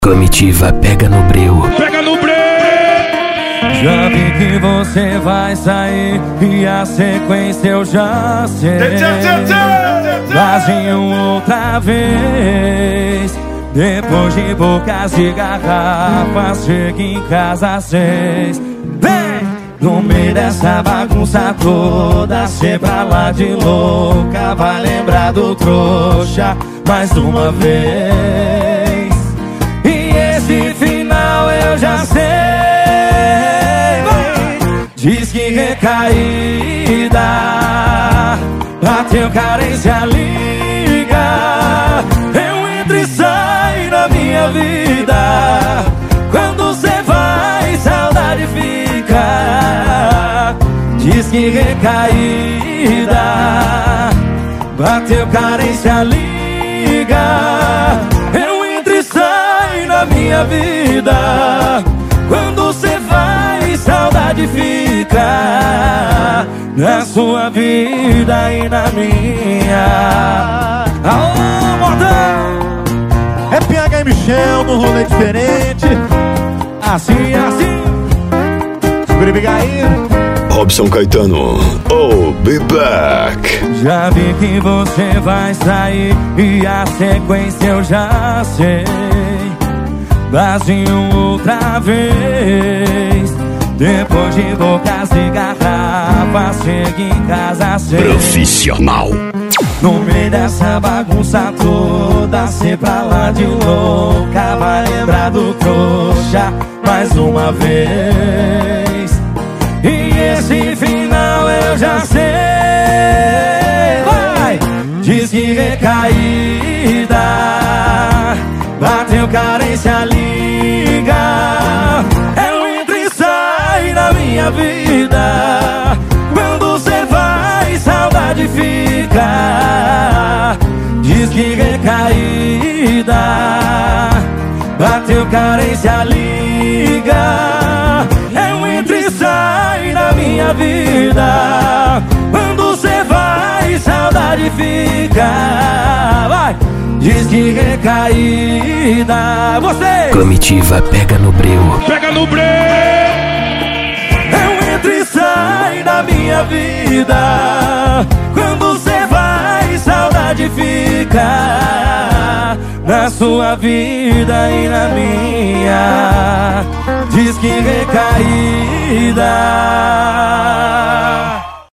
Comitiva pega no breu. Pega no breu! Já vi que você vai sair e a sequência eu já sei. Vazinho outra vez. Depois de bocas de garrafas, chega em casa às 6. Vem! No meio dessa bagunça toda, cê pra lá de louca, vai lembrar do trouxa mais uma vez. E esse final eu já sei. Diz que recaída, bateu carência, liga. Eu entro e saio na minha vida. Quando cê vai, saudade fica. Diz que recaída, bateu carência, liga. Eu entro e saio na minha vida. Quando cê vai, saudade fica. Na sua vida e na minha. Alô, Mordão! É PH e Michel no rolê diferente. Assim, assim. Segura e aí. Robson Caetano, oh, be back. Já vi que você vai sair e a sequência eu já sei. Vazinho outra vez. Depois de bocas e garrafas, chega em casa às 6. Profissional. No meio dessa bagunça toda, cê pra lá de louca, vai lembrar do trouxa mais uma vez. E esse final eu já sei. Vai! Diz que recaída, bateu carência, liga. Eu entro e saio na minha vida. Quando cê vai, saudade fica. Diz que recaída, bateu carência, liga. Eu entro e saio na minha vida. Quando cê vai, saudade fica. Vai! Diz que recaída. Você! Comitiva pega no breu. Pega no breu! Eu entro e saio da minha vida. Quando cê vai, saudade fica. Na sua vida e na minha. Diz que recaída.